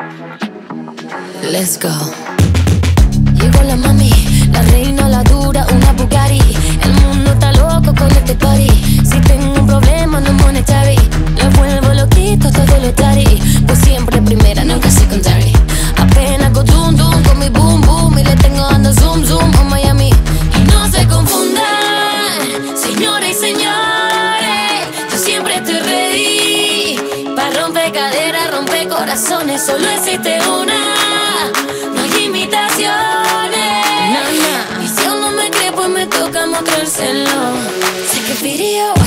Let's go. Llegó la mami, la reina, la dura, una Bugatti. El mundo está loco con este party. Si tengo un problema no monetary, le vuelvo loquito todo lo tari. Pues siempre primera, nunca secondary. Apenas go zoom zoom con mi boom boom y le tengo dando zoom zoom a Miami. Y no se confundan, señores y señores, yo siempre estoy ready pa' romper caderas, romper corazones. Solo existe una, no hay imitaciones. Y si aún no me cree, pues me toca mostrárselo. Sé que video